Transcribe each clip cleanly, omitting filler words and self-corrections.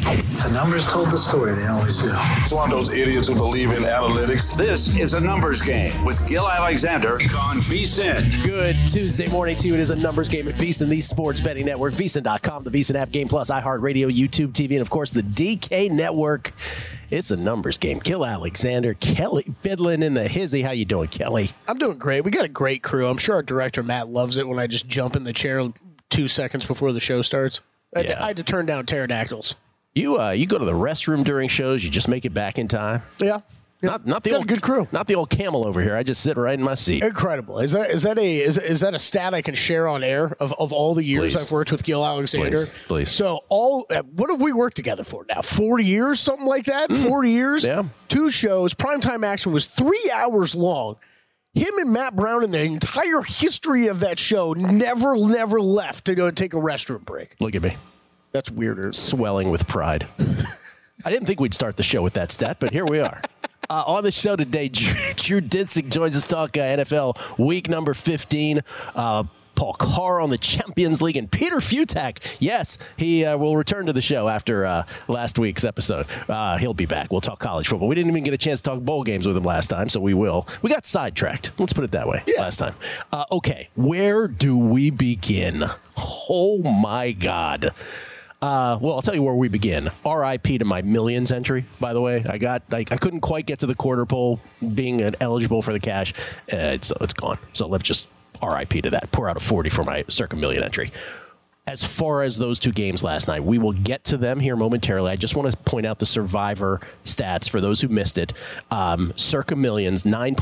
The numbers told the story. They always do. It's one of those idiots who believe in analytics. This is a numbers game with Gil Alexander on VSiN. Good Tuesday morning to you. It is a numbers game at VSiN, the sports betting network. VSiN.com, the VSiN app, Game Plus, iHeartRadio, YouTube TV, and of course the DK Network. It's a numbers game. Gil Alexander, Kelly Bidlin in the hizzy. How you doing, Kelly? I'm doing great. We got a great crew. I'm sure our director, Matt, loves it when I just jump in the chair 2 seconds before the show starts. Yeah. I had to turn down pterodactyls. You go to the restroom during shows. You just make it back in time. Yeah. Not the got old a good crew. Not the old camel over here. I just sit right in my seat. Incredible. Is that a stat I can share on air of all the years Please. I've worked with Gil Alexander? Please. So what have we worked together for now? 40 years, something like that? 40 years? Yeah. 2 shows. Primetime Action was 3 hours long. Him and Matt Brown in the entire history of that show never left to go take a restroom break. Look at me. That's weirder. Swelling with pride. I didn't think we'd start the show with that stat, but here we are. On the show today, Drew Dinsick joins us to talk NFL week number 15. Paul Carr on the Champions League, and Peter Futak. Yes, he will return to the show after last week's episode. He'll be back. We'll talk college football. We didn't even get a chance to talk bowl games with him last time, so we will. We got sidetracked. Let's put it that way. Yeah. Last time. Okay, where do we begin? Oh, my God. Well, I'll tell you where we begin. R.I.P. to my millions entry, by the way. I couldn't quite get to the quarter pole being eligible for the cash, so it's gone. So let's just R.I.P. to that. Pour out a 40 for my circa million entry. As far as those 2 games last night, we will get to them here momentarily. I just want to point out the Survivor stats for those who missed it. Circa Millions,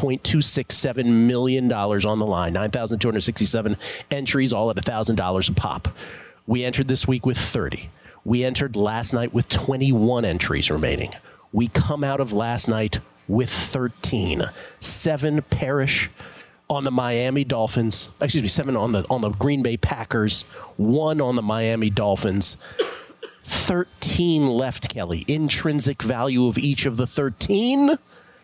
$9.267 million on the line, 9,267 entries, all at $1,000 a pop. We entered this week with 30. We entered last night with 21 entries remaining. We come out of last night with 13. 7 perish on the Miami Dolphins. 7 on the Green Bay Packers. 1 on the Miami Dolphins. 13 left, Kelly. Intrinsic value of each of the 13.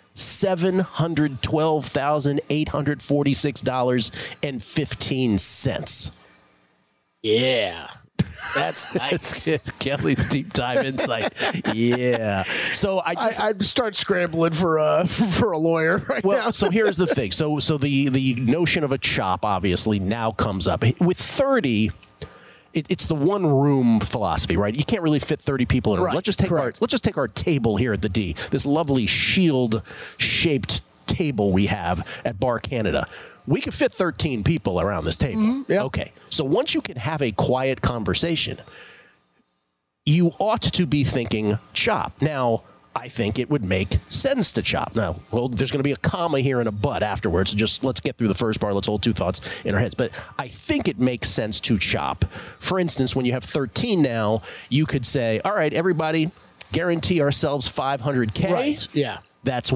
$712,846.15. Yeah. That's nice. It's Kelly's deep dive insight. Yeah. So I'd start scrambling for a lawyer right now. So here's the thing. So the notion of a chop obviously now comes up. With 30, it's the one room philosophy, right? You can't really fit 30 people in a room. Right. Let's just take our table here at the D. This lovely shield shaped table we have at Bar Canada. We could fit 13 people around this table. Mm-hmm, yeah. Okay. So once you can have a quiet conversation, you ought to be thinking chop. Now, I think it would make sense to chop. Now, well, there's going to be a comma here and a but afterwards. Just let's get through the first part. Let's hold 2 thoughts in our heads. But I think it makes sense to chop. For instance, when you have 13 now, you could say, all right, everybody, guarantee ourselves $500K. Right. Yeah. That's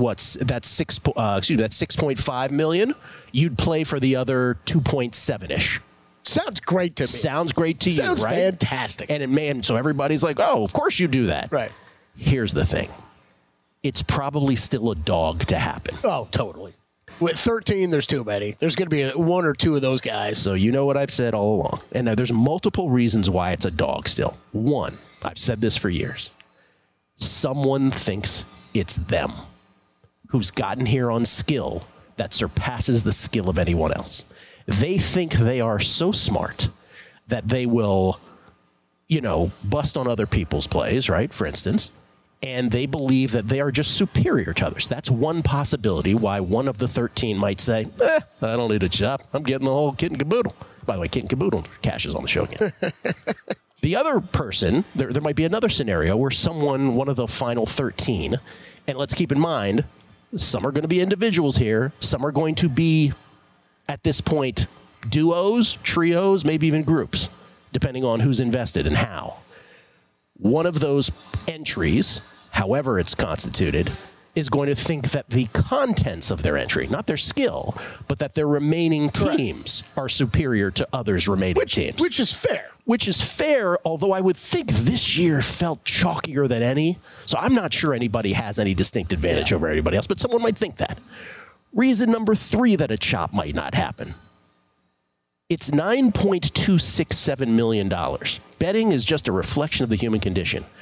6.5 million. You'd play for the other 2.7-ish. Sounds great to me. Sounds great to you, right? Sounds fantastic. And so everybody's like, oh, of course you do that. Right. Here's the thing. It's probably still a dog to happen. Oh, totally. With 13, there's too many. There's going to be 1 or 2 of those guys. So you know what I've said all along. And now there's multiple reasons why it's a dog still. 1, I've said this for years. Someone thinks it's them who's gotten here on skill that surpasses the skill of anyone else. They think they are so smart that they will, bust on other people's plays, right, for instance, and they believe that they are just superior to others. That's one possibility why one of the 13 might say, I don't need a chop. I'm getting the whole kit and caboodle. By the way, kit and caboodle cash is on the show again. The other person, there might be another scenario where one of the final 13, and let's keep in mind, some are going to be individuals here. Some are going to be, at this point, duos, trios, maybe even groups, depending on who's invested and how. One of those entries, however it's constituted, is going to think that the contents of their entry, not their skill, but that their remaining teams are superior to others' remaining teams. Which is fair. Which is fair, although I would think this year felt chalkier than any. So I'm not sure anybody has any distinct advantage over anybody else, but someone might think that. Reason number 3 that a chop might not happen. It's $9.267 million. Betting is just a reflection of the human condition.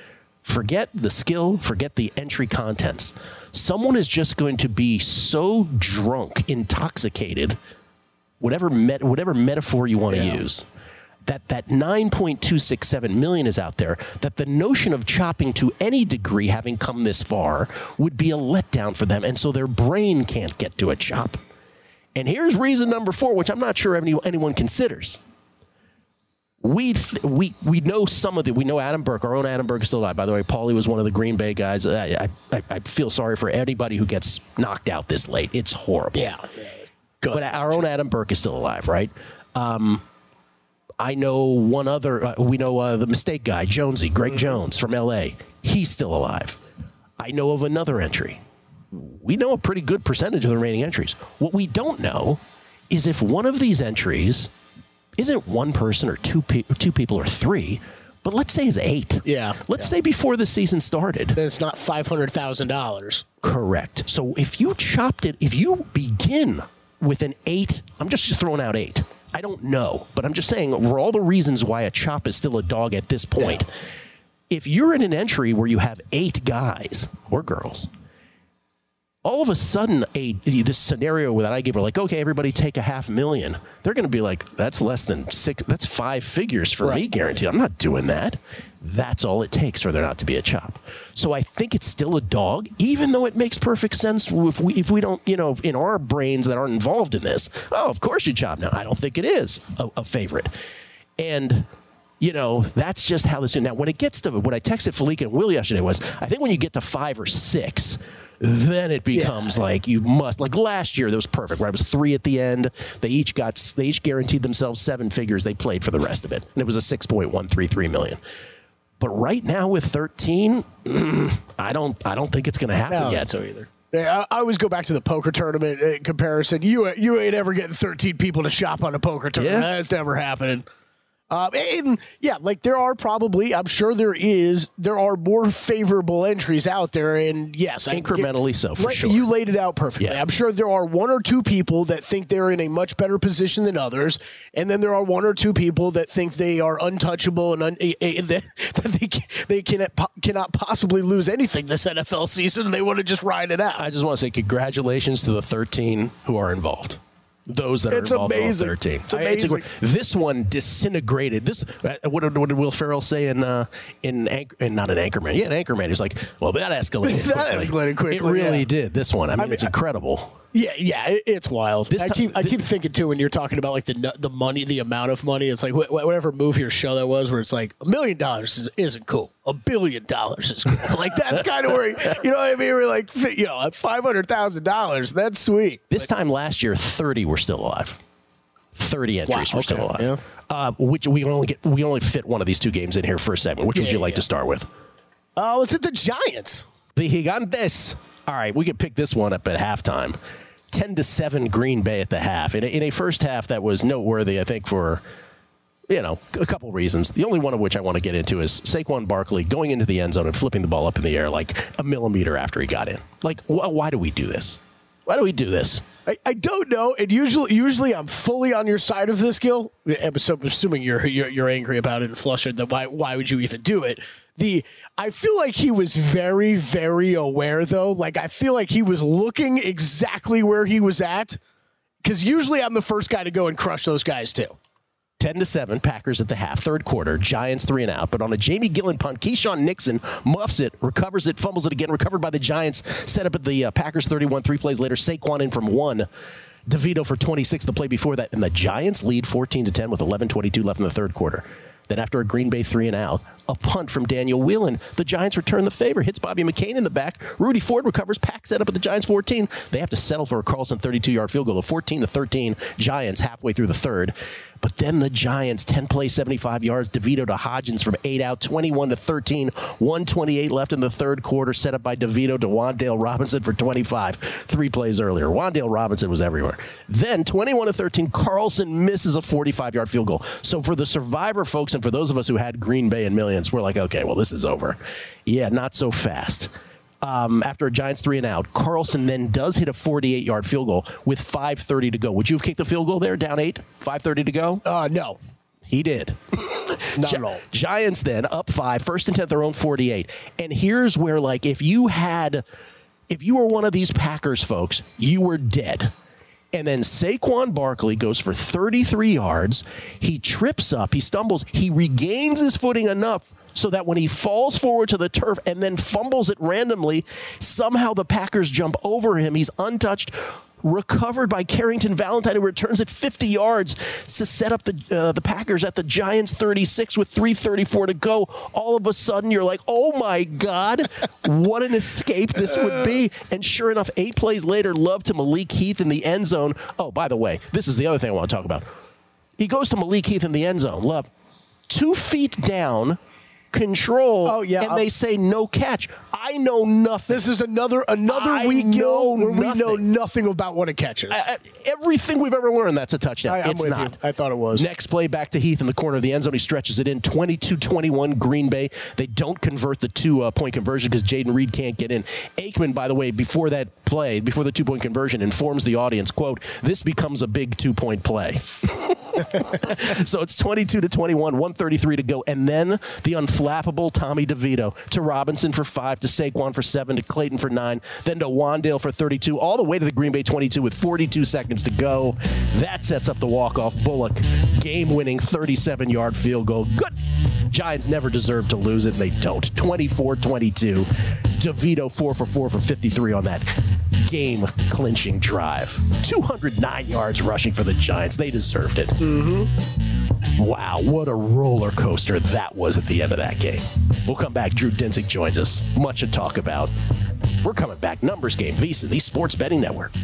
Forget the skill, forget the entry contents. Someone is just going to be so drunk, intoxicated, whatever metaphor you want to use, that 9.267 million is out there, that the notion of chopping to any degree, having come this far, would be a letdown for them, and so their brain can't get to a chop. And here's reason number 4, which I'm not sure anyone considers. We know we know Adam Burke, our own Adam Burke is still alive. By the way, Paulie was one of the Green Bay guys. I feel sorry for anybody who gets knocked out this late. It's horrible. Yeah. Good. But our own Adam Burke is still alive, right? I know one other. We know the mistake guy, Jonesy, Greg Jones from L.A. He's still alive. I know of another entry. We know a pretty good percentage of the remaining entries. What we don't know is if one of these entries isn't one person or two people or 3, but let's say it's 8. Yeah. Let's say before the season started. Then it's not $500,000. Correct. So if you chopped it, if you begin with an 8, I'm just throwing out 8. I don't know, but I'm just saying for all the reasons why a chop is still a dog at this point. Yeah. If you're in an entry where you have 8 guys or girls, all of a sudden, this scenario that I give are like, okay, everybody take $500,000. They're going to be like, that's less than 6. That's 5 figures for me, guaranteed. I'm not doing that. That's all it takes for there not to be a chop. So I think it's still a dog, even though it makes perfect sense if we don't, in our brains that aren't involved in this. Oh, of course you chop. Now, I don't think it is a favorite. And that's just how this is. Now, when it gets to what I texted Felica and Will yesterday was, I think when you get to 5 or 6, then it becomes like you must. Like last year, that was perfect, right? It was 3 at the end. They each guaranteed themselves 7 figures. They played for the rest of it, and it was a $6.133 million. But right now with 13, I don't think it's going to happen yet. So either. Yeah, I always go back to the poker tournament comparison. You ain't ever getting 13 people to shop on a poker tournament. That's never happening. And yeah, like there are probably, I'm sure there are more favorable entries out there. And yes, incrementally so for sure. You laid it out perfectly. Yeah. I'm sure there are 1 or 2 people that think they're in a much better position than others. And then there are 1 or 2 people that think they are untouchable and that they cannot possibly lose anything this NFL season. And they want to just ride it out. I just want to say congratulations to the 13 who are involved. Those that are involved in all 13. It's amazing. This one disintegrated. What did Will Ferrell say in not an Anchorman? Yeah, an Anchorman. He's like, well, that escalated quickly. It really did. This one. I mean, it's incredible. Yeah, it's wild. I keep thinking too when you're talking about like the money, the amount of money. It's like whatever movie or show that was, where it's like $1 million isn't cool. $1 billion is cool. Like that's kind of where you know what I mean. We're like $500,000. That's sweet. This time last year, 30 were still alive. 30 entries were still alive. Yeah. Which we only fit one of these 2 games in here for a segment. Which would you like to start with? Let's hit the Giants. The Gigantes. All right, we could pick this one up at halftime. 10-7 Green Bay at the half. In a first half that was noteworthy, I think, for a couple reasons. The only one of which I want to get into is Saquon Barkley going into the end zone and flipping the ball up in the air like a millimeter after he got in. Like, why do we do this? Why do we do this? I don't know. And usually I'm fully on your side of this, Gil. I'm assuming you're angry about it and flustered. That why would you even do it? I feel like he was very, very aware, though. Like, I feel like he was looking exactly where he was at. Because usually I'm the first guy to go and crush those guys, too. 10-7, Packers at the half, third quarter. Giants 3 and out. But on a Jamie Gillen punt, Keyshawn Nixon muffs it, recovers it, fumbles it again, recovered by the Giants. Set up at the Packers 31, 3 plays later. Saquon in from 1. DeVito for 26 the play before that. And the Giants lead 14-10 with 11:22 left in the third quarter. Then after a Green Bay 3 and out, a punt from Daniel Whelan. The Giants return the favor. Hits Bobby McCain in the back. Rudy Ford recovers. Pack set up at the Giants 14. They have to settle for a Carlson 32-yard field goal. 14-13. Giants halfway through the third. But then the Giants, 10 plays, 75 yards. DeVito to Hodgins from 8 out, 21-13. 1:28 left in the third quarter. Set up by DeVito to Wan'Dale Robinson for 25. 3 plays earlier. Wan'Dale Robinson was everywhere. Then 21-13, Carlson misses a 45-yard field goal. So for the survivor folks and for those of us who had Green Bay in millions, we're like, okay, well, this is over. Yeah, not so fast. After a Giants 3 and out, Carlson then does hit a 48-yard field goal with 5:30 to go. Would you have kicked the field goal there, down 8, 5:30 to go? No. He did. Not at all. Giants then up 5, first and 10th, their own 48. And here's where, like, if you were one of these Packers folks, you were dead. And then Saquon Barkley goes for 33 yards. He trips up. He stumbles. He regains his footing enough so that when he falls forward to the turf and then fumbles it randomly, somehow the Packers jump over him. He's untouched. Recovered by Carrington Valentine, who returns at 50 yards to set up the Packers at the Giants 36 with 3:34 to go. All of a sudden, you're like, oh, my God, what an escape this would be. And sure enough, 8 plays later, Love to Malik Heath in the end zone. Oh, by the way, this is the other thing I want to talk about. He goes to Malik Heath in the end zone. Love, 2 feet down, control, and they say no catch. I know nothing. This is another week, Gil, where we know nothing about what a catch is. Everything we've ever learned, that's a touchdown. It's not. You. I thought it was. Next play, back to Heath in the corner of the end zone. He stretches it in, 22-21 Green Bay. They don't convert the 2-point conversion because Jaden Reed can't get in. Aikman, by the way, before that play, before the 2-point conversion, informs the audience, quote, this becomes a big 2-point play. So it's 22-21, 1:33 to go. And then the unflappable Tommy DeVito to Robinson for 5, to Saquon for 7, to Clayton for 9, then to Wandale for 32, all the way to the Green Bay 22 with 42 seconds to go. That sets up the walk-off. Bullock, game-winning 37-yard field goal. Good. Giants never deserve to lose it, and they don't. 24-22. DeVito 4 for 4 for 53 on that game-clinching drive. 209 yards rushing for the Giants. They deserved it. Mm-hmm. Wow, what a roller coaster that was at the end of that game. We'll come back. Drew Dinsick joins us. Much to talk about. We're coming back. Numbers Game, VSiN, the Sports Betting Network.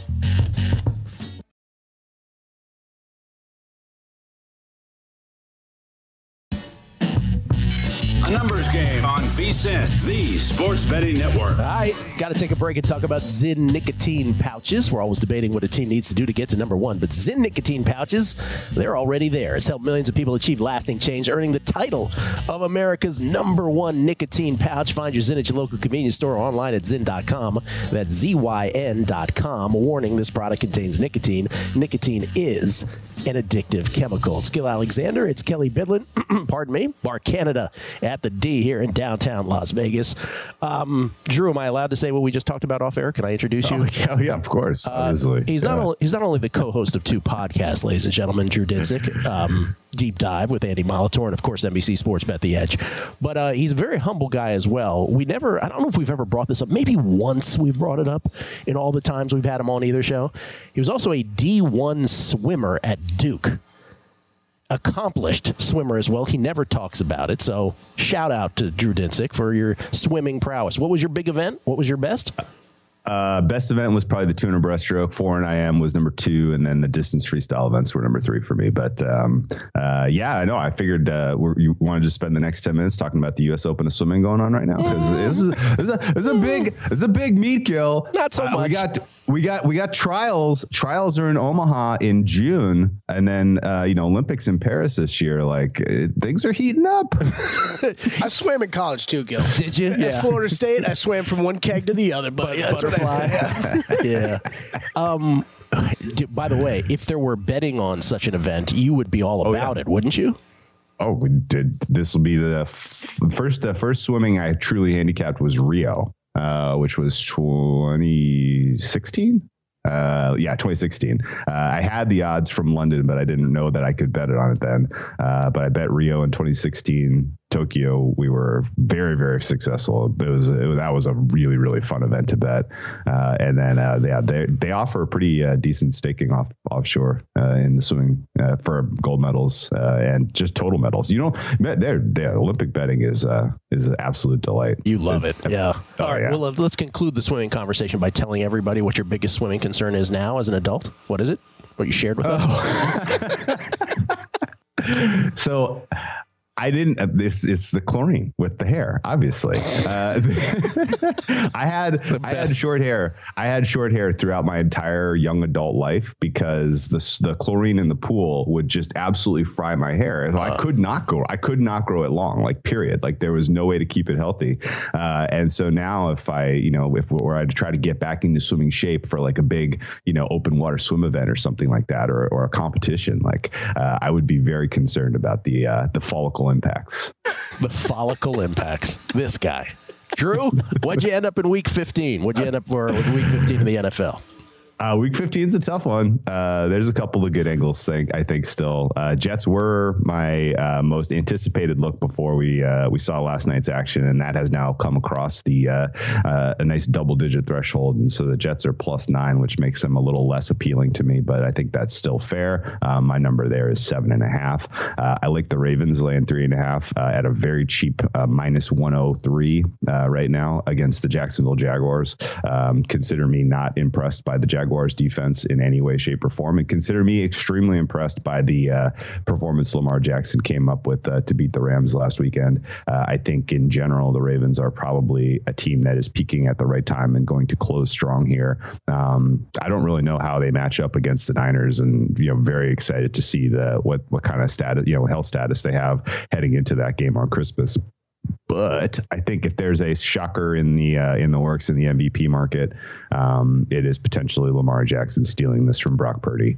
A Numbers Game on VSiN, the Sports Betting Network. All right, got to take a break and talk about Zyn nicotine pouches. We're always debating what a team needs to do to get to number 1, but Zyn nicotine pouches, they're already there. It's helped millions of people achieve lasting change, earning the title of America's #1 nicotine pouch. Find your Zyn at your local convenience store or online at Zyn.com. That's ZYN.com. Warning, this product contains nicotine. Nicotine is an addictive chemical. It's Gil Alexander. It's Kelly Bidlin. Pardon me. Bar Canada at the D here in downtown Las Vegas. Drew, am I allowed to say what we just talked about off air? Can I introduce you? Oh, yeah, of course. Obviously. He's not only the co-host of 2 podcasts, ladies and gentlemen, Drew Dinsick, Deep Dive with Andy Molitor, and of course NBC Sports Bet the Edge. But he's a very humble guy as well. I don't know if we've ever brought this up. Maybe once we've brought it up in all the times we've had him on either show. He was also a D1 swimmer at Duke. Accomplished swimmer as well. He never talks about it. So shout out to Drew Dinsick for your swimming prowess. What was your big event? What was your best? Best event was probably the 200 breaststroke. 4 and IM was number 2, and then the distance freestyle events were number 3 for me. But yeah, I know. I figured you wanted to spend the next 10 minutes talking about the U.S. Open of swimming going on right now, because it's a big meet, Gil. Not so much. We got trials. Trials are in Omaha in June, and then Olympics in Paris this year. Like things are heating up. I swam in college too, Gil. Did you? At Florida State, I swam from one keg to the other. But yeah, butterfly. Yeah. By the way, if there were betting on such an event, you would be all about it, wouldn't you? Oh, we did. This will be the first swimming I truly handicapped was Rio, which was 2016. 2016. I had the odds from London, but I didn't know that I could bet it on it then. But I bet Rio in 2016. Tokyo, we were very, very successful. That was a really, really fun event to bet. And then they offer a pretty decent staking offshore in the swimming for gold medals and just total medals. The Olympic betting is an absolute delight. You love it, yeah. All right, well, let's conclude the swimming conversation by telling everybody what your biggest swimming concern is now as an adult. What is it? What you shared with us? So It's the chlorine with the hair, obviously. I had short hair. I had short hair throughout my entire young adult life because the chlorine in the pool would just absolutely fry my hair. So I could not grow it long, like period. Like there was no way to keep it healthy. And so now if were I to try to get back into swimming shape for like a big, open water swim event or something like that, or a competition, like I would be very concerned about the follicle impacts. The follicle impacts. This guy. Drew, what'd you end up in week 15? What'd you end up with week 15 in the NFL? Week 15 is a tough one. There's a couple of good angles, I think still. Jets were my most anticipated look before we saw last night's action, and that has now come across a nice double-digit threshold. And so the Jets are +9, which makes them a little less appealing to me, but I think that's still fair. My number there is 7.5. I like the Ravens laying 3.5 at a very cheap -103 right now against the Jacksonville Jaguars. Consider me not impressed by the Jaguars defense in any way, shape, or form, and consider me extremely impressed by the performance Lamar Jackson came up with to beat the Rams last weekend. I think in general, the Ravens are probably a team that is peaking at the right time and going to close strong here. I don't really know how they match up against the Niners, and very excited to see what kind of status, health status they have heading into that game on Christmas. But I think if there's a shocker in the works in the MVP market, it is potentially Lamar Jackson stealing this from Brock Purdy.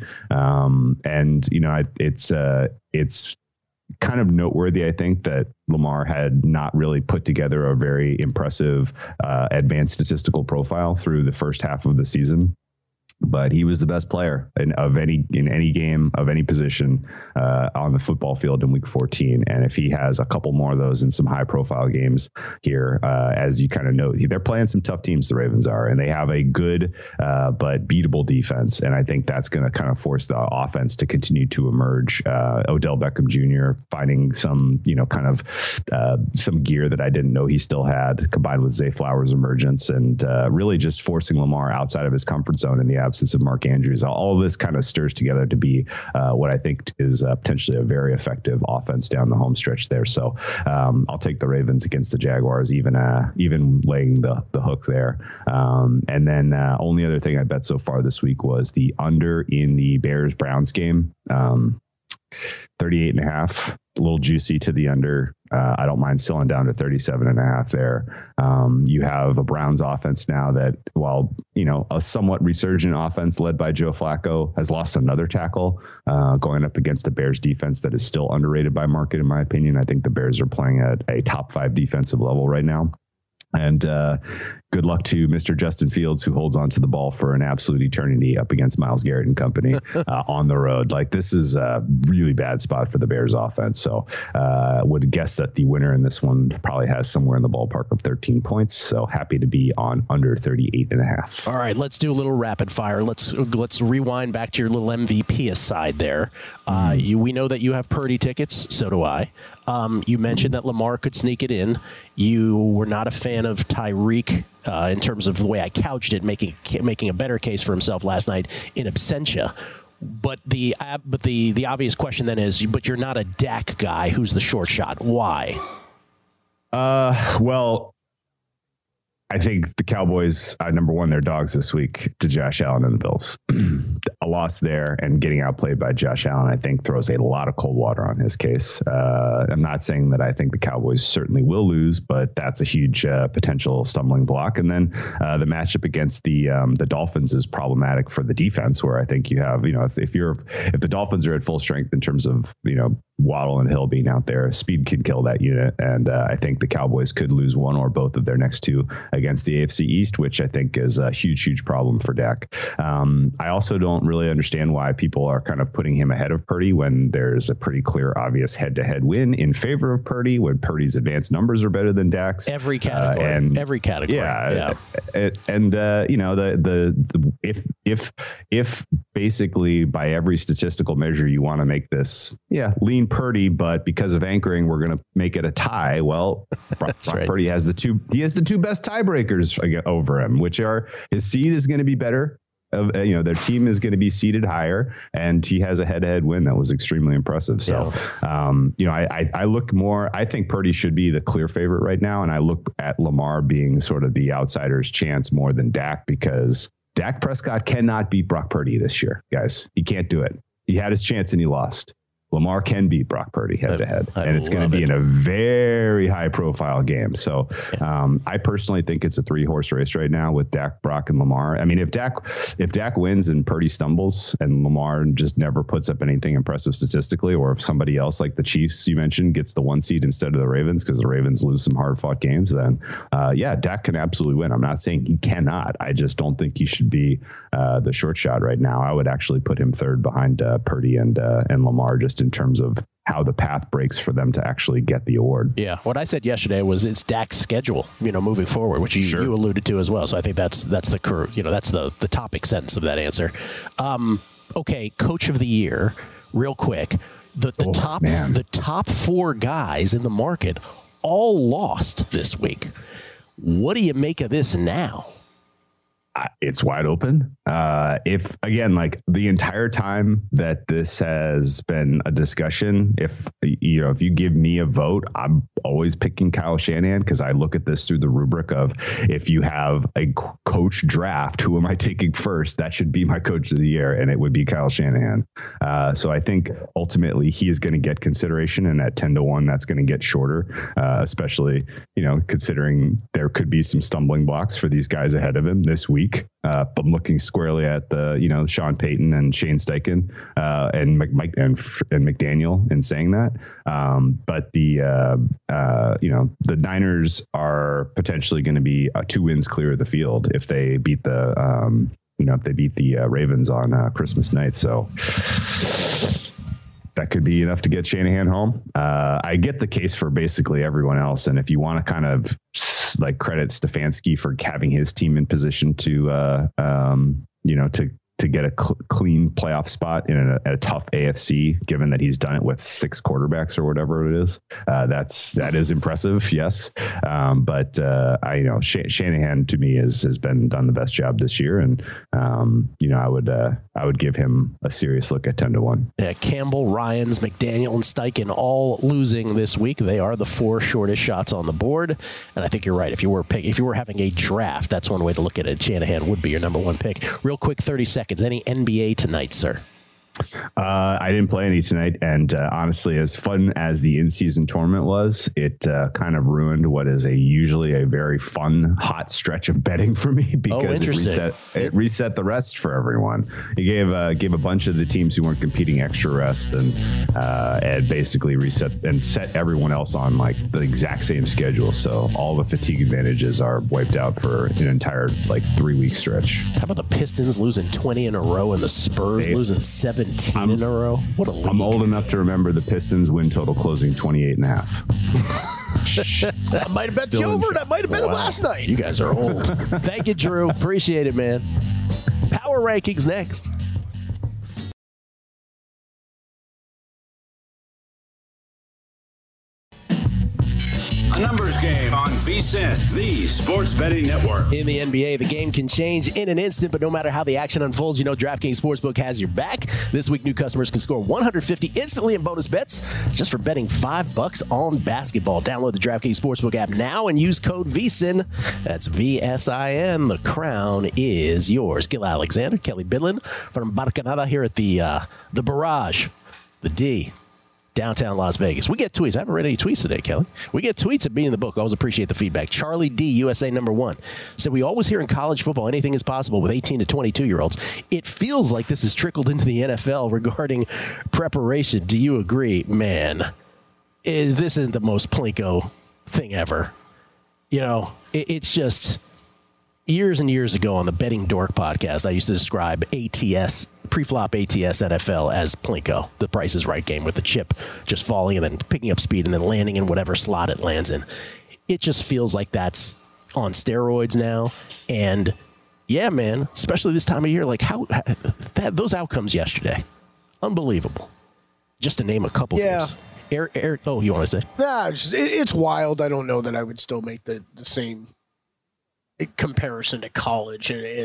It's kind of noteworthy, I think, that Lamar had not really put together a very impressive advanced statistical profile through the first half of the season. But he was the best player in any game of any position on the football field in week 14. And if he has a couple more of those in some high profile games here, as you kind of note, they're playing some tough teams, the Ravens are, and they have a good but beatable defense. And I think that's going to kind of force the offense to continue to emerge. Odell Beckham Jr. finding some, some gear that I didn't know he still had, combined with Zay Flowers' emergence, and really just forcing Lamar outside of his comfort zone in the absence of Mark Andrews. All of this kind of stirs together to be what I think is potentially a very effective offense down the home stretch there. So I'll take the Ravens against the Jaguars, even laying the hook there. And then only other thing I bet so far this week was the under in the Bears-Browns game. 38.5, a little juicy to the under. I don't mind selling down to 37.5 there. You have a Browns offense now that, while, a somewhat resurgent offense led by Joe Flacco, has lost another tackle going up against a Bears defense that is still underrated by market, in my opinion. I think the Bears are playing at a top 5 defensive level right now. And good luck to Mr. Justin Fields, who holds on to the ball for an absolute eternity up against Myles Garrett and company on the road. Like, this is a really bad spot for the Bears offense. So would guess that the winner in this one probably has somewhere in the ballpark of 13 points. So happy to be on under 38.5. All right, let's do a little rapid fire. Let's rewind back to your little MVP aside there. We know that you have Purdy tickets. So do I. You mentioned that Lamar could sneak it in. You were not a fan of Tyreek in terms of the way I couched it, making a better case for himself last night in absentia. But the obvious question then is, but you're not a Dak guy. Who's the short shot? Why? Well, I think the Cowboys, number one, they're dogs this week to Josh Allen and the Bills. A loss there and getting outplayed by Josh Allen, I think, throws a lot of cold water on his case. I'm not saying that I think the Cowboys certainly will lose, but that's a huge potential stumbling block. And then the matchup against the Dolphins is problematic for the defense, where I think you have, if the Dolphins are at full strength in terms of, Waddle and Hill being out there, speed can kill that unit. And I think the Cowboys could lose one or both of their next two against the AFC East, which I think is a huge problem for Dak. I also don't really understand why people are kind of putting him ahead of Purdy when there's a pretty clear, obvious head-to-head win in favor of Purdy, when Purdy's advanced numbers are better than Dak's. Every category. Every category. Yeah. If basically by every statistical measure you want to make this, lean Purdy, but because of anchoring, we're going to make it a tie. Well, Brock Purdy has the two best tiebreakers over him, which are his seed is going to be better their team is going to be seated higher, and he has a head-to-head win that was extremely impressive. So, I look more. I think Purdy should be the clear favorite right now, and I look at Lamar being sort of the outsider's chance more than Dak, because Dak Prescott cannot beat Brock Purdy this year, guys. He can't do it. He had his chance and he lost. Lamar can beat Brock Purdy head to head, and it's going to be in a very high profile game. So I personally think it's a 3-horse race right now with Dak, Brock, and Lamar. I mean, if Dak wins and Purdy stumbles and Lamar just never puts up anything impressive statistically, or if somebody else like the Chiefs you mentioned gets the 1 seed instead of the Ravens because the Ravens lose some hard fought games, then Dak can absolutely win. I'm not saying he cannot. I just don't think he should be the short shot right now. I would actually put him third behind Purdy and Lamar, just in terms of how the path breaks for them to actually get the award. Yeah. What I said yesterday was it's Dak's schedule, moving forward, which you alluded to as well. So I think that's the topic sentence of that answer. Okay. Coach of the year, real quick. The top 4 guys in the market all lost this week. What do you make of this now? It's wide open. If again, like the entire time that this has been a discussion, if you give me a vote, I'm always picking Kyle Shanahan, because I look at this through the rubric of, if you have a coach draft, who am I taking first? That should be my coach of the year, and it would be Kyle Shanahan. So I think ultimately he is going to get consideration, and at 10-1, that's going to get shorter, especially considering there could be some stumbling blocks for these guys ahead of him this week. I'm looking squarely at the Sean Payton and Shane Steichen and McDaniel in saying that. But the Niners are potentially going to be 2 wins clear of the field if they beat the Ravens on Christmas night. So that could be enough to get Shanahan home. I get the case for basically everyone else, and if you want to kind of credit Stefanski for having his team in position to get a clean playoff spot in a tough AFC, given that he's done it with 6 quarterbacks or whatever it is. That is impressive, yes. But Shanahan to me has done the best job this year, and I would give him a serious look at 10-1. Yeah, Campbell, Ryans, McDaniel, and Steichen all losing this week. They are the 4 shortest shots on the board, and I think you're right. If you were having a draft, that's one way to look at it. Shanahan would be your number 1 pick. Real quick, 30 seconds. Any NBA tonight, sir? I didn't play any tonight, and honestly, as fun as the in-season tournament was, it kind of ruined what is usually a very fun, hot stretch of betting for me, because it reset the rest for everyone. It gave a bunch of the teams who weren't competing extra rest, and basically reset and set everyone else on the exact same schedule. So all the fatigue advantages are wiped out for an entire 3-week stretch. How about the Pistons losing 20 in a row and the Spurs losing 17 in a row? What a league. I'm old enough to remember the Pistons win total closing 28.5. I might have bet the over, and I might have bet it last night. You guys are old. Thank you, Drew. Appreciate it, man. Power rankings next. A numbers game on VSiN, the sports betting network. In the NBA, the game can change in an instant, but no matter how the action unfolds, DraftKings Sportsbook has your back. This week, new customers can score $150 instantly in bonus bets just for betting $5 on basketball. Download the DraftKings Sportsbook app now and use code VSiN. That's VSIN. The crown is yours. Gil Alexander, Kelly Bidlin from Barcanada here at the Barrage, the D. Downtown Las Vegas. We get tweets. I haven't read any tweets today, Kelly. We get tweets at Being in the Book. I always appreciate the feedback. Charlie D, USA #1, said, we always hear in college football anything is possible with 18 to 22-year-olds. It feels like this has trickled into the NFL regarding preparation. Do you agree? Man, this isn't the most Plinko thing ever. It's just... Years and years ago on the Betting Dork podcast, I used to describe ATS, pre-flop ATS NFL as Plinko, the Price is Right game, with the chip just falling and then picking up speed and then landing in whatever slot it lands in. It just feels like that's on steroids now. And yeah, man, especially this time of year, those outcomes yesterday, unbelievable. Just to name a couple. Yeah. Eric, you want to say? Nah, it's wild. I don't know that I would still make the same comparison to college and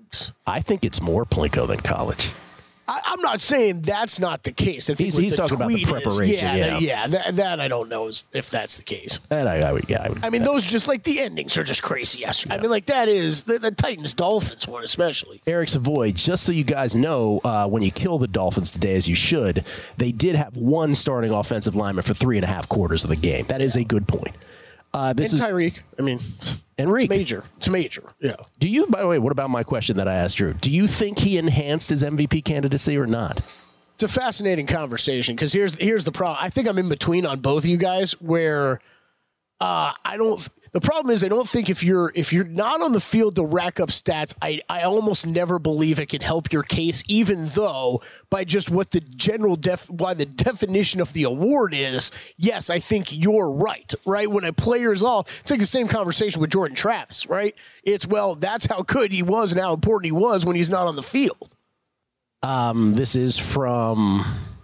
leagues. I think it's more Plinko than college. I'm not saying that's not the case. I think He's talking about the preparation. That I don't know if that's the case. That I would. I mean, those just like the endings are just crazy yesterday. Yeah. I mean, like that is the Titans-Dolphins one especially. Eric Savoy, just so you guys know, when you kill the Dolphins today, as you should, they did have one starting offensive lineman for 3.5 quarters of the game. That is a good point. This is Tyreek. I mean, Enrique. It's major. Yeah. Do you, by the way, what about my question that I asked Drew? Do you think he enhanced his MVP candidacy or not? It's a fascinating conversation because here's the problem. I think I'm in between on both of you guys where the problem is I don't think if you're not on the field to rack up stats, I almost never believe it can help your case, even though by just what the why the definition of the award is, yes, I think you're right? When a player's off, it's like the same conversation with Jordan Travis, right? It's, well, that's how good he was and how important he was when he's not on the field. This is from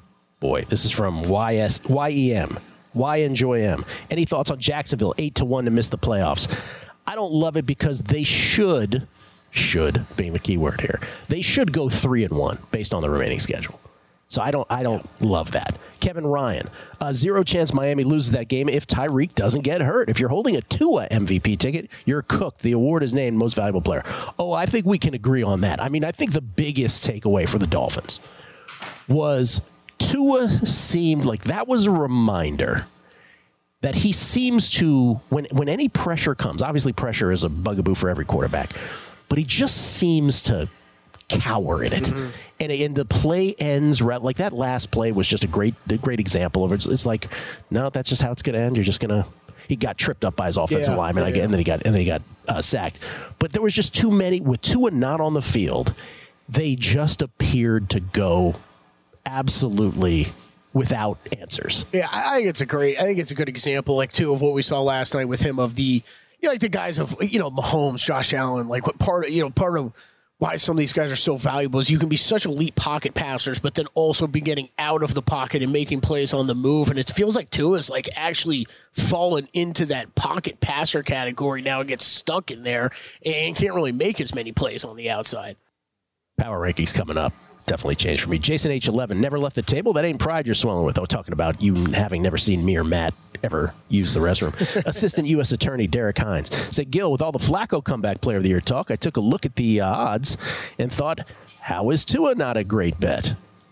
YEM. Why enjoy M? Any thoughts on Jacksonville 8-1 to miss the playoffs? I don't love it because they should being the key word here. They should go 3-1 based on the remaining schedule. So I don't love that. Kevin Ryan, 0 chance Miami loses that game if Tyreek doesn't get hurt. If you're holding a Tua MVP ticket, you're cooked. The award is named Most Valuable Player. Oh, I think we can agree on that. I mean, I think the biggest takeaway for the Dolphins was Tua seemed like that was a reminder that he seems to, when any pressure comes, obviously pressure is a bugaboo for every quarterback, but he just seems to cower in it. Mm-hmm. And the play ends, like that last play was just a great example of it. It's like, no, that's just how it's going to end. You're just going to, he got tripped up by his offensive lineman and then he got sacked. But there was just too many, with Tua not on the field, they just appeared to go absolutely without answers. Yeah, I think it's a good example, like too, of what we saw last night with him of the, like the guys of, Mahomes, Josh Allen, like what part of why some of these guys are so valuable is you can be such elite pocket passers, but then also be getting out of the pocket and making plays on the move. And it feels like Tua's like actually fallen into that pocket passer category now and gets stuck in there and can't really make as many plays on the outside. Power rankings coming up. Definitely changed for me. Jason H11, never left the table. That ain't pride you're swelling with. Talking about you having never seen me or Matt ever use the restroom. Assistant U.S. Attorney Derek Hines said, Gil, with all the Flacco comeback player of the year talk, I took a look at the odds and thought, how is Tua not a great bet?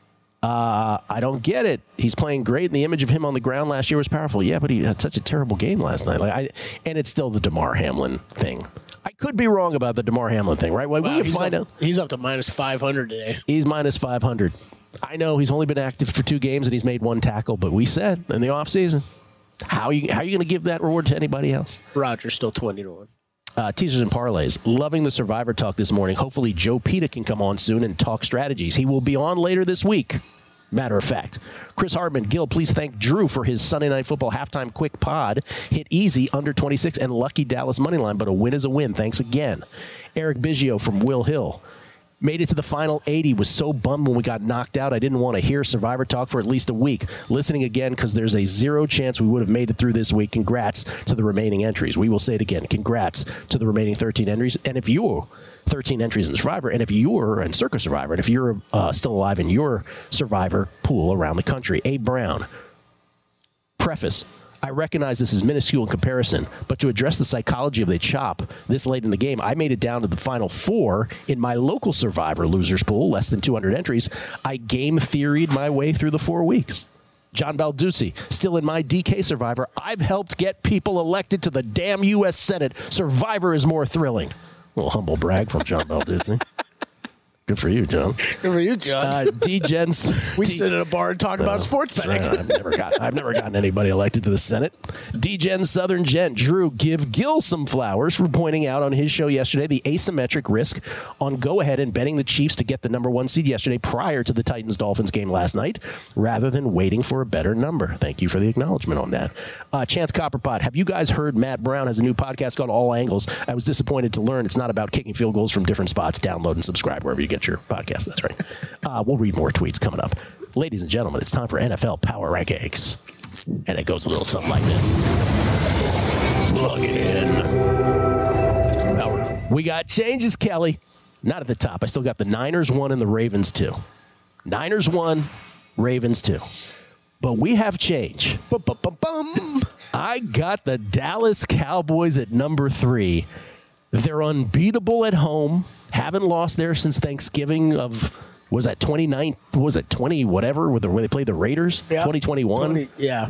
I don't get it. He's playing great, and the image of him on the ground last year was powerful. Yeah, but he had such a terrible game last night. And it's still the DeMar Hamlin thing. I could be wrong about the DeMar Hamlin thing, right? Well, we can find out. He's up to minus 500 today. He's minus 500. I know he's only been active for 2 games and he's made 1 tackle, but we said in the offseason, how are you going to give that reward to anybody else? Roger's still 20-1. Teasers and parlays. Loving the Survivor talk this morning. Hopefully Joe Pita can come on soon and talk strategies. He will be on later this week. Matter of fact. Chris Hardman, Gil, please thank Drew for his Sunday Night Football halftime quick pod. Hit easy, under 26, and lucky Dallas money line, but a win is a win. Thanks again. Eric Biggio from Will Hill. Made it to the final 80. Was so bummed when we got knocked out. I didn't want to hear Survivor talk for at least a week. Listening again because there's a 0 chance we would have made it through this week. Congrats to the remaining entries. We will say it again. Congrats to the remaining 13 entries. And if you're 13 entries in Survivor, and if you're in Circa Survivor, and if you're still alive in your Survivor pool around the country, A. Brown. Preface. I recognize this is minuscule in comparison, but to address the psychology of the chop this late in the game, I made it down to the final 4 in my local Survivor losers pool, less than 200 entries. I game theoried my way through the 4 weeks. John Balduzzi, still in my DK Survivor. I've helped get people elected to the damn U.S. Senate. Survivor is more thrilling. A little humble brag from John Balduzzi. Good for you, John. Good for you, John. D-Gens. We sit at a bar and talk about sports betting. I've never gotten anybody elected to the Senate. D-Gen Southern Gent. Drew, give Gil some flowers for pointing out on his show yesterday the asymmetric risk on go ahead and betting the Chiefs to get the number 1 seed yesterday prior to the Titans-Dolphins game last night, rather than waiting for a better number. Thank you for the acknowledgement on that. Chance Copperpot, have you guys heard Matt Brown has a new podcast called All Angles? I was disappointed to learn it's not about kicking field goals from different spots. Download and subscribe wherever you get your podcast. That's right. We'll read more tweets coming up. Ladies and gentlemen, it's time for NFL Power Rankings. And it goes a little something like this. Plug it in. We got changes, Kelly. Not at the top. I still got the Niners 1 and the Ravens 2. Niners 1, Ravens 2. But we have change. I got the Dallas Cowboys at number 3. They're unbeatable at home. Haven't lost there since Thanksgiving of, was that 29? Was it 20 whatever, where they played the Raiders? Yeah. 2021?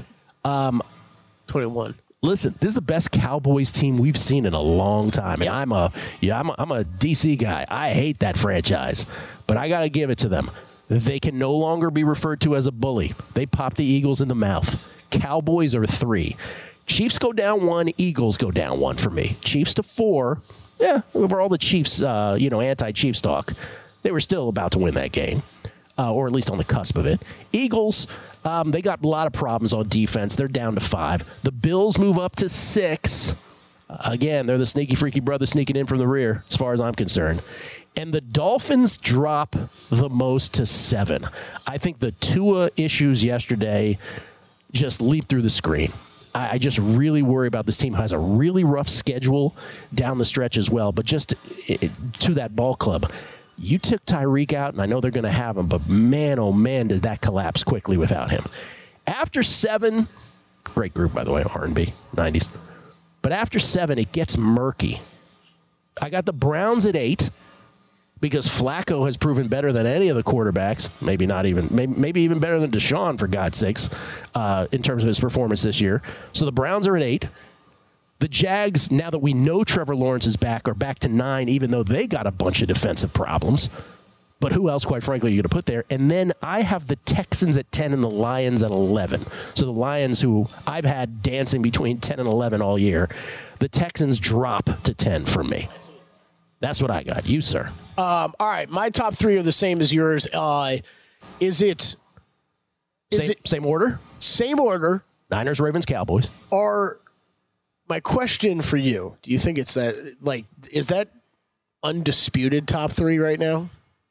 21. Listen, this is the best Cowboys team we've seen in a long time. And I'm a DC guy. I hate that franchise. But I got to give it to them. They can no longer be referred to as a bully. They popped the Eagles in the mouth. Cowboys are 3. Chiefs go down 1. Eagles go down 1 for me. Chiefs to 4. Yeah, over all the Chiefs, anti-Chiefs talk, they were still about to win that game, or at least on the cusp of it. Eagles, they got a lot of problems on defense. They're down to 5. The Bills move up to 6. Again, they're the sneaky, freaky brother sneaking in from the rear, as far as I'm concerned. And the Dolphins drop the most to 7. I think the Tua issues yesterday just leaped through the screen. I just really worry about this team who has a really rough schedule down the stretch as well. But just to that ball club, you took Tyreek out, and I know they're going to have him, but man, oh man, does that collapse quickly without him. After 7, great group, by the way, R&B, 90s. But after 7, it gets murky. I got the Browns at 8 because Flacco has proven better than any of the quarterbacks, maybe even better than Deshaun, for God's sakes, in terms of his performance this year. So the Browns are at 8. The Jags, now that we know Trevor Lawrence is back, are back to 9, even though they got a bunch of defensive problems. But who else, quite frankly, are you going to put there? And then I have the Texans at 10 and the Lions at 11. So the Lions, who I've had dancing between 10 and 11 all year, the Texans drop to 10 for me. That's what I got. You, sir. All right, my top 3 are the same as yours. Is it same order? Same order. Niners, Ravens, Cowboys. My question for you, do you think it's that, is that undisputed top 3 right now?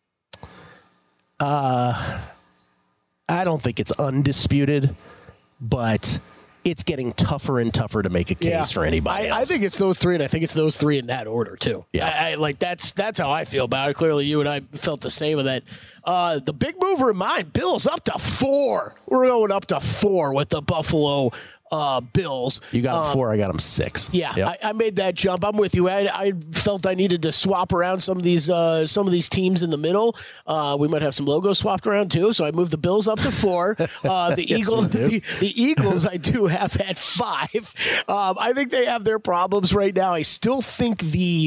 I don't think it's undisputed, but it's getting tougher and tougher to make a case for anybody else. I think it's those 3, and I think it's those 3 in that order too. Yeah, that's how I feel about it. Clearly, you and I felt the same of that. The big mover in mine, Bills up to 4. We're going up to 4 with the Buffalo Bills. You got them 4, I got them 6. Yeah, yep. I made that jump. I'm with you. I felt I needed to swap around some of these teams in the middle. We might have some logos swapped around too. So I moved the Bills up to 4. The Eagles I do have at 5. I think they have their problems right now. I still think the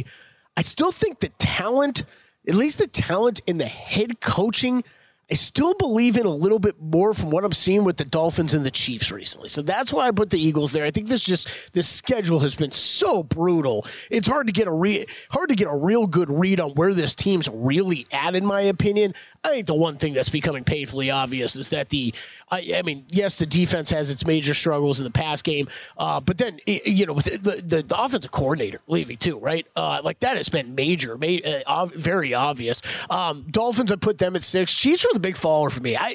talent, at least the talent in the head coaching, I still believe in a little bit more from what I'm seeing with the Dolphins and the Chiefs recently. So that's why I put the Eagles there. I think this schedule has been so brutal. It's hard to get a real good read on where this team's really at, in my opinion. I think the one thing that's becoming painfully obvious is that yes, the defense has its major struggles in the pass game, but then with the offensive coordinator leaving too, right? That has been very obvious. Dolphins, I put them at 6. Chiefs are the big faller for me.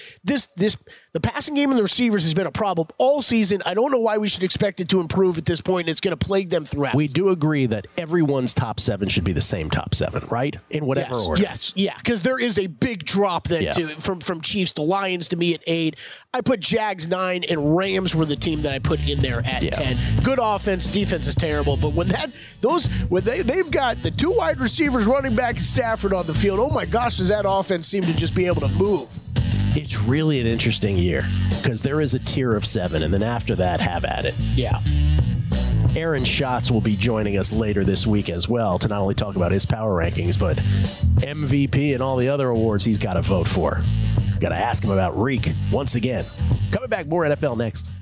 The passing game and the receivers has been a problem all season. I don't know why we should expect it to improve at this point. It's going to plague them throughout. We do agree that everyone's top 7 should be the same top 7, right? In whatever order. Yes, yeah, because there is a big drop then from Chiefs to Lions to me at 8. I put Jags 9, and Rams were the team that I put in there at 10. Good offense, defense is terrible, but when they've got the 2 wide receivers, running back, and Stafford on the field, oh my gosh, does that offense seem to just be able to move? It's really an interesting year because there is a tier of 7, and then after that, have at it. Yeah. Aaron Schatz will be joining us later this week as well to not only talk about his power rankings, but MVP and all the other awards he's got to vote for. Got to ask him about Reek once again. Coming back, more NFL next.